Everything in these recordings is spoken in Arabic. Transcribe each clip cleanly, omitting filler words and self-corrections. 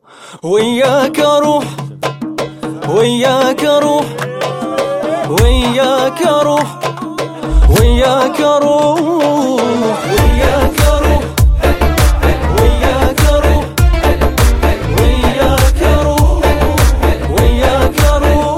وياك اروح وياك اروح وياك اروح وياك اروح وياك اروح وياك اروح وياك اروح وياك اروح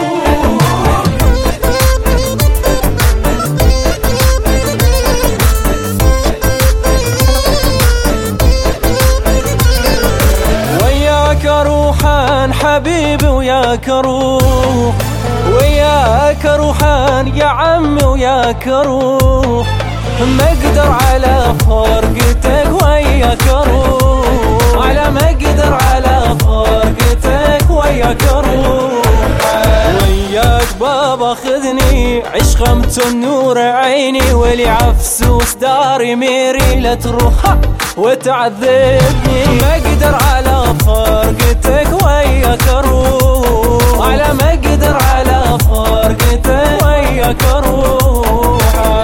وياك اروح عن حبيبي وياك اروح وياك اروح يا عمي وياك اروح ما اقدر على فرقتك وياك اروح على ما اقدر على فرقتك وياك اروح وياك بابا خذني عشق النور عيني ولي عفسوس داري ميري لا تروح وتعذبني ما اقدر على فرقتك وياك اروح على ما اقدر على فرقتك وياك اروح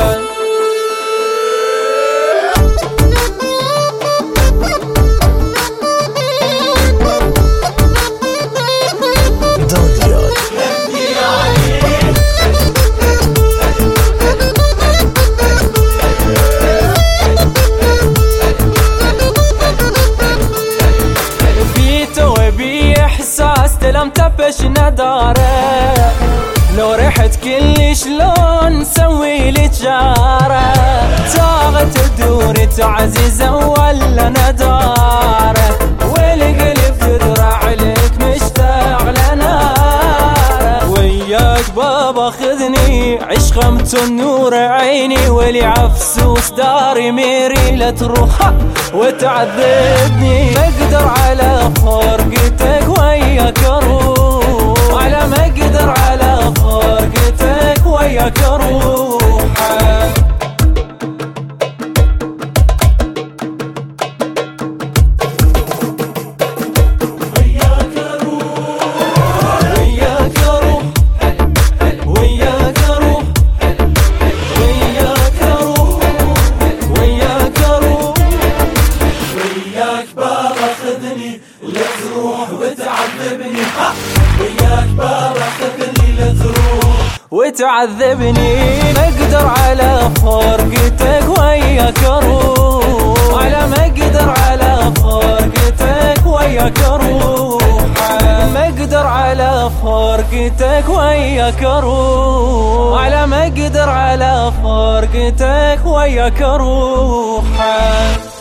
استلمت بش نداره لو رحت كل شلون نسوي لي تجاره طاغت تدور تعزيزه ولا نداره والقلب يدرع عليك مشتاق لناره وياك بابا خذني عشقمت النور عيني ولي عفسوس داري ميري لا تروح وتعذبني ما اقدر على فرقتك وياك اروح على ما اقدر على فرقتك وياك اروح لا تروح وتعذبني وياك بابا خذني لا تروح وتعذبني ما اقدر على فرقتك وياك اروح على ما اقدر على فرقتك وياك اروح ما اقدر على فرقتك وياك اروح على ما اقدر على فرقتك وياك اروح